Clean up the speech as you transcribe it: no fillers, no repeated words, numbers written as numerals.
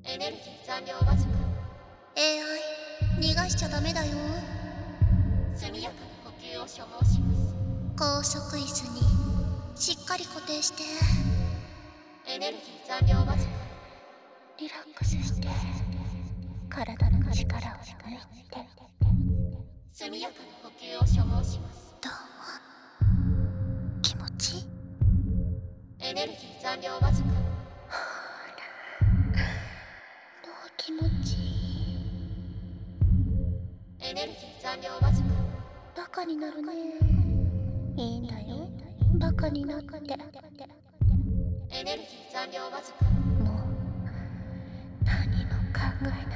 エネルギー残量わずか。 AI 逃がしちゃダメだよ。 速やかな補給を所望します。 高速椅子にしっかり固定して。 エネルギー残量わずか。 リラックスして体の力を抜いて。 速やかな補給を所望します。 どうも気持ちいい？ エネルギー残量わずか。 もう気持ちいい。 エネルギー残量わずか。 バカになるね。いいんだよ、バカになって。 エネルギー残量わずか。 もう何も考え